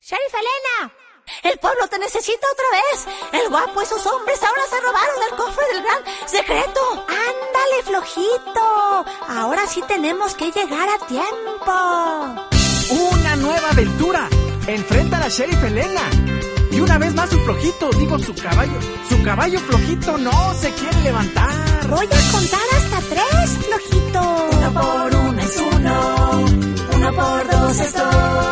¡Sheriff Elena! ¡El pueblo te necesita otra vez! ¡El guapo y sus hombres ahora se robaron el cofre del gran secreto! ¡Ándale, flojito! Ahora sí tenemos que llegar a tiempo. ¡Una nueva aventura! Enfrenta a la Sheriff Elena. Y una vez más su caballo flojito no se quiere levantar. Voy a contar hasta 3, flojito. 1 por 1 es 1, 1 por 2 es 2.